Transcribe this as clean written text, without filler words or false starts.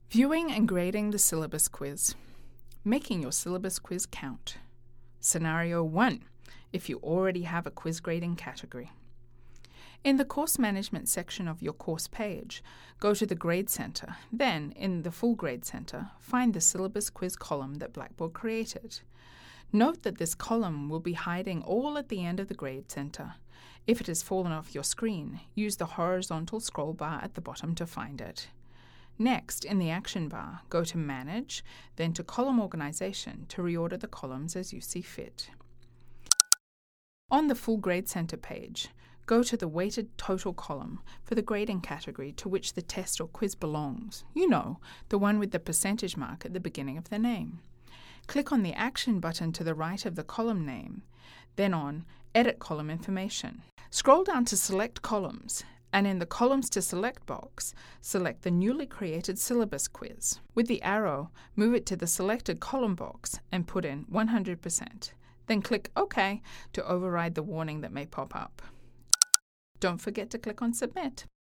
Viewing and grading the syllabus quiz. Making your syllabus quiz count. Scenario 1, if you already have a quiz grading category. In the Course Management section of your course page, go to the Grade Center. Then, in the Full Grade Center, find the Syllabus Quiz column that Blackboard created. Note that this column will be hiding all at the end of the Grade Center. If it has fallen off your screen, use the horizontal scroll bar at the bottom to find it. Next, in the action bar, go to Manage, then to Column Organization to reorder the columns as you see fit. On the Full Grade Center page, go to the Weighted Total column for the grading category to which the test or quiz belongs. You know, the one with the percentage mark at the beginning of the name. Click on the Action button to the right of the column name, then on Edit Column Information. Scroll down to Select Columns, and in the Columns to Select box, select the newly created syllabus quiz. With the arrow, move it to the selected column box and put in 100%. Then click OK to override the warning that may pop up. Don't forget to click on Submit.